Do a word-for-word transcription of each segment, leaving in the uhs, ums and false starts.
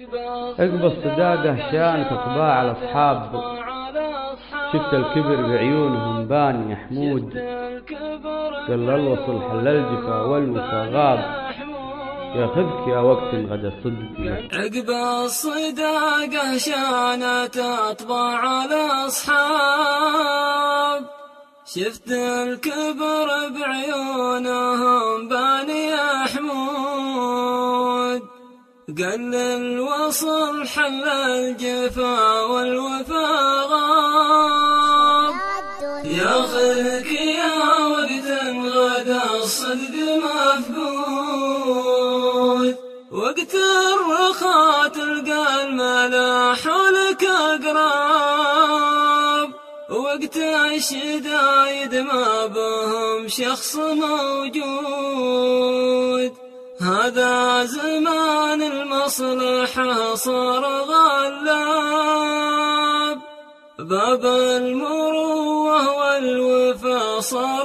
عقب الصداقة شانك طباع الأصحاب، شفت الكبر بعيونهم بان يا حمود، قال الوصل حل الجفا والوفا غاب، ياخذك يا وقت غدا الصدق. عقب الصداقة شانت أطباع الأصحاب، شفت الكبر بعيونهم بان يا حمود، قال الوصل حل الجفا والوفا غاب، ياخذك يا وقت غدا الصدق مفقود، وقت الرخاء تلقى الملاح لك أقراب، وقت الشدايد ما بهم شخص موجود، هذا زمان المصلحة صار غلاب، باب المروة والوفا صار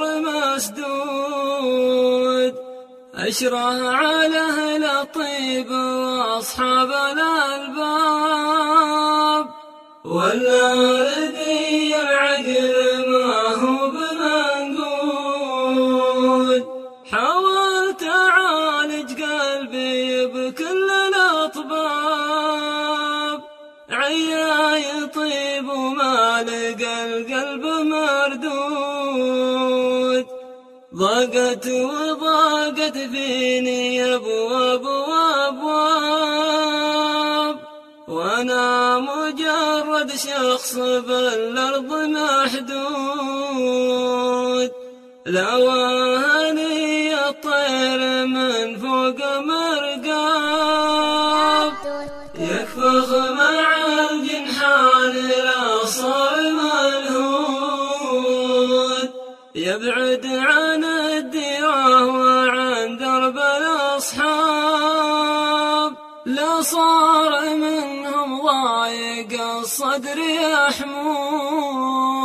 مسدود، أشره على أهل الطيب وأصحاب الألباب، والذي العقل ما هو بمنقود، حاولت أعالج قلبي بكل الأطباب، عيا يطيب وما لقى القلب مردود، ضاقت وضاقت فيني أبواب وأبواب، وأنا مجرد شخص بالأرض محدود، لا وهني الطير من فوق مرقاب، يكفخ مع الجنحان لا صار ملهود، يبعد عن الديرة وعن درب الأصحاب، لا صار منهم ضايق الصدر يا حمود.